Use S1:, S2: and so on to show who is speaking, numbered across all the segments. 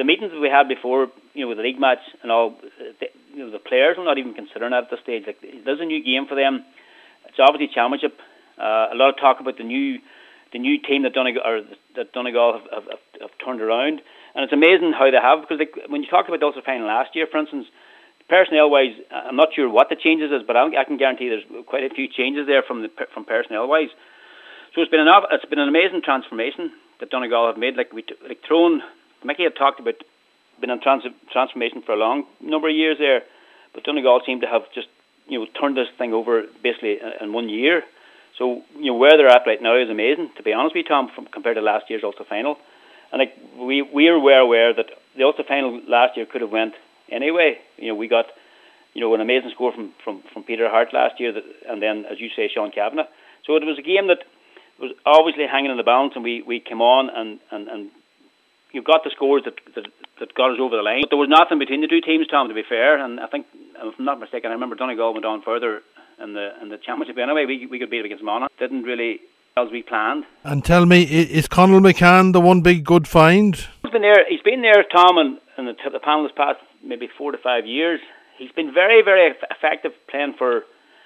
S1: meetings we had before, with the league match and all, the players are not even considering that at this stage. Like, there's a new game for them. It's obviously championship. A lot of talk about the new team that Donegal have turned around, and it's amazing how they have, because when you talked about the Ulster final last year, for instance, personnel-wise, I'm not sure what the changes is, but I can guarantee there's quite a few changes there from personnel-wise. So it's been an amazing transformation that Donegal have made. Mickey had talked about been on transformation for a long number of years there, but Donegal seem to have just turned this thing over basically in 1 year. So where they're at right now is amazing, to be honest with you, Tom, compared to last year's Ulster final. And we are well aware that the Ulster final last year could have went anyway. We got an amazing score from Peter Hart last year, and then, as you say, Sean Kavanagh. So it was a game that was obviously hanging in the balance, and we came on and you got the scores that got us over the line. But there was nothing between the two teams, Tom, to be fair. And I think, if I'm not mistaken, I remember Donegal went on further in the championship anyway. We could beat it against Monaghan. Didn't really as we planned.
S2: And tell me, is Conall McCann the one big good find?
S1: He's been there, Tom, and the panel this past maybe 4 to 5 years. He's been very, very effective playing for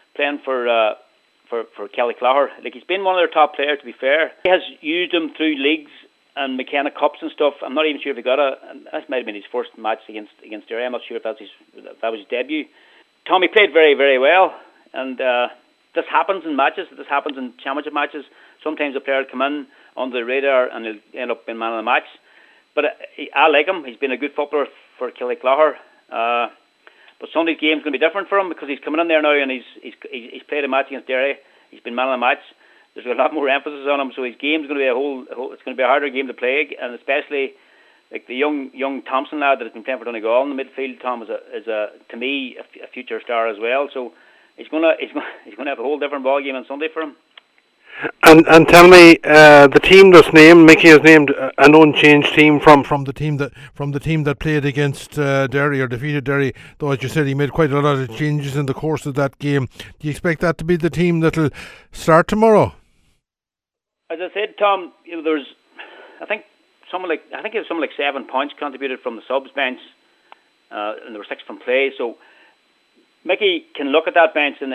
S1: Kelly Clogher. Like, he's been one of their top players, to be fair. He has used him through leagues and McKenna Cups and stuff. I'm not even sure if he got that might have been his first match against Derry. I'm not sure if that was his debut. Tommy played very, very well, and this happens in matches. This happens in championship matches. Sometimes a player will come in under the radar and he'll end up being man of the match. But I like him. He's been a good footballer for Kelly Clogher. But Sunday's game's going to be different for him, because he's coming in there now and he's played a match against Derry. He's been man of the match. There's a lot more emphasis on him, so his game's going to be it's going to be a harder game to play, and especially like the young Thompson lad that has been playing for Donegal in the midfield. Tom is to me a future star as well. So he's going to have a whole different ball game on Sunday for him.
S2: And tell me, the team that's named, Mickey has named an unchanged team from the team that played against Derry or defeated Derry. Though, as you said, he made quite a lot of changes in the course of that game. Do you expect that to be the team that'll start tomorrow?
S1: As I said, Tom, there's I think it was something like 7 points contributed from the subs bench, and there were 6 from play. So Mickey can look at that bench and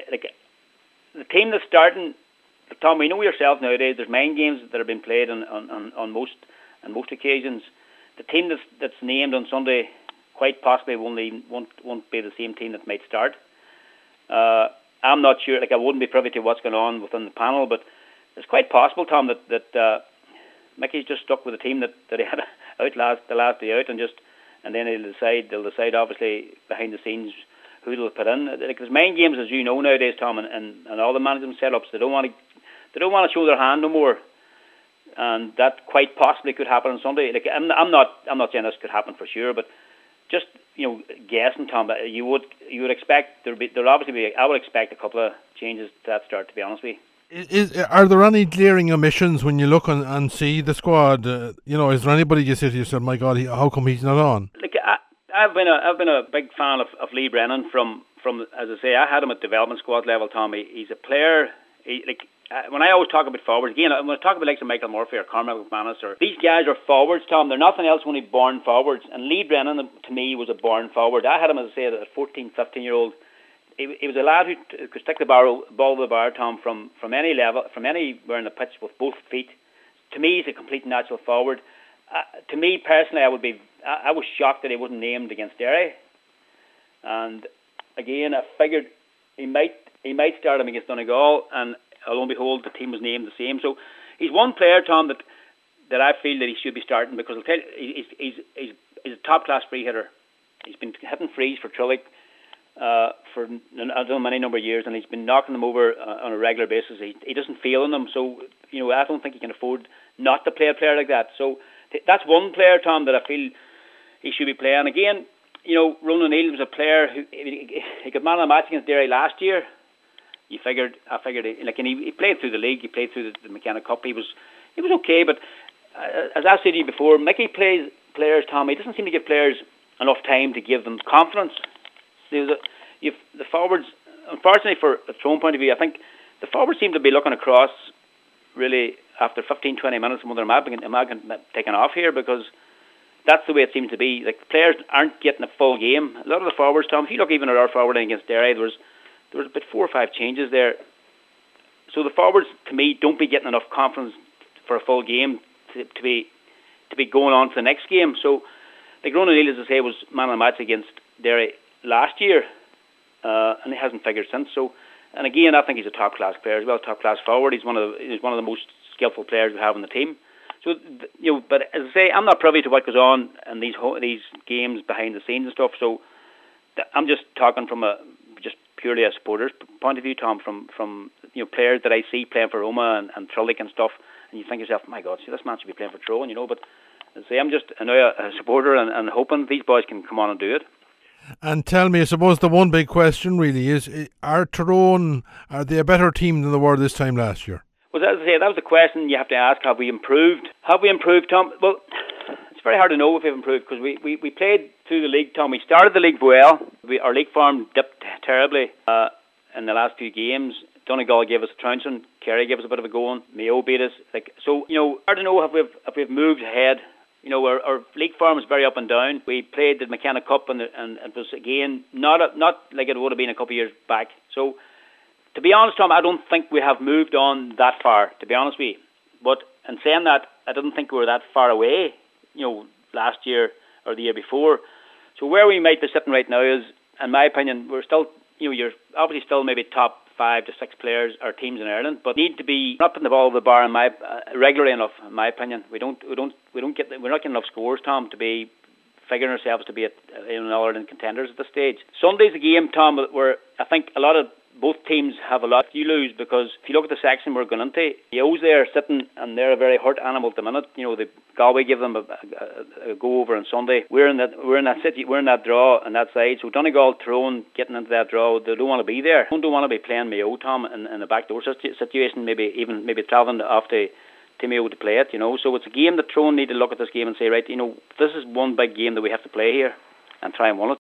S1: the team that's starting. Tom, we know yourself nowadays, there's mind games that have been played on most occasions. The team that's named on Sunday quite possibly won't be the same team that might start. I'm not sure. I wouldn't be privy to what's going on within the panel, but it's quite possible, Tom, that Mickey's just stuck with the team that he had out the last day out, and then they'll decide obviously behind the scenes who they'll put in. There's mind games, as you know nowadays, Tom, and all the management setups. They don't want to show their hand no more, and that quite possibly could happen on Sunday. I'm not saying this could happen for sure, but just guessing, Tom. You would expect there'll obviously be. I would expect a couple of changes to that start, to be honest with you.
S2: Are there any glaring omissions when you look and see the squad? Is there anybody you say to yourself, my God, how come he's not on?
S1: I've been a big fan of Lee Brennan from as I say, I had him at development squad level, Tommy. He's a player. When I always talk about forwards, again, when I talk about like Michael Murphy or Cormac McManus, these guys are forwards, Tom. They're nothing else only born forwards. And Lee Brennan, to me, was a born forward. I had him, as I say, a 14, 15-year-old. He was a lad who could stick the ball to the bar, Tom, from any level, from anywhere in the pitch with both feet. To me, he's a complete natural forward. To me personally, I was shocked that he wasn't named against Derry. And again, I figured he might start him against Donegal, and lo and behold, the team was named the same. So he's one player, Tom, that I feel that he should be starting, because he's a top class free hitter. He's been hitting frees for Trillick for I don't know many number of years, and he's been knocking them over on a regular basis. He doesn't fail in them, so I don't think he can afford not to play a player like that. So that's one player, Tom, that I feel he should be playing. Again, Ronan O'Neill was a player who he got man of the match against Derry last year. I figured, he played through the league, he played through the McKenna Cup. He was okay, but as I've said to you before, Mickey plays players, Tom. He doesn't seem to give players enough time to give them confidence. The forwards, unfortunately, for a throwing point of view, I think the forwards seem to be looking across really after 15, 20 minutes. Am I taking off here? Because that's the way it seems to be. Like, the players aren't getting a full game. A lot of the forwards, Tom, if you look even at our forwarding against Derry, there was about 4 or 5 changes there. So the forwards, to me, don't be getting enough confidence for a full game to be going on to the next game. So, like, Ronan O'Neill, as I say, was man of the match against Derry last year, and he hasn't figured since. So, and again, I think he's a top class player as well, top class forward. He's one of the most skillful players we have in the team. So, but as I say, I'm not privy to what goes on in these games behind the scenes and stuff. So, I'm just talking from just purely a supporter's point of view, Tom. From players that I see playing for Roma and Thrillick and stuff, and you think to yourself, my God, see, this man should be playing for Tyrone, But as I say, I'm just a supporter and hoping these boys can come on and do it.
S2: And tell me, I suppose the one big question really is: are Tyrone, are they a better team than they were this time last year?
S1: Well, as I say, that was the question you have to ask. Have we improved? Have we improved, Tom? Well, it's very hard to know if we've improved because we played through the league, Tom. We started the league well. Our league form dipped terribly in the last few games. Donegal gave us a trouncing. Kerry gave us a bit of a going. Mayo beat us. So, hard to know if we've moved ahead. Our league form is very up and down. We played the McKenna Cup and it was, again, not like it would have been a couple of years back. So, to be honest, Tom, I don't think we have moved on that far, to be honest with you. But in saying that, I didn't think we were that far away, last year or the year before. So where we might be sitting right now is, in my opinion, we're still, you're obviously still maybe top 5 to 6 players or teams in Ireland, but need to be up in the ball of the bar regularly enough, in my opinion. We're not getting enough scores, Tom, to be figuring ourselves to be in Ireland contenders at this stage. Sunday's a game, Tom, where I think both teams have a lot to lose, because if you look at the section we're going into, the O's there sitting and they're a very hurt animal at the minute. The Galway give them a go over on Sunday. We're in that draw on that side. So Donegal, Tyrone getting into that draw, they don't want to be there. They don't want to be playing Mayo, Tom, in the backdoor situation. Maybe travelling off to Mayo to play it. So it's a game that Tyrone need to look at this game and say, right, this is one big game that we have to play here and try and win it.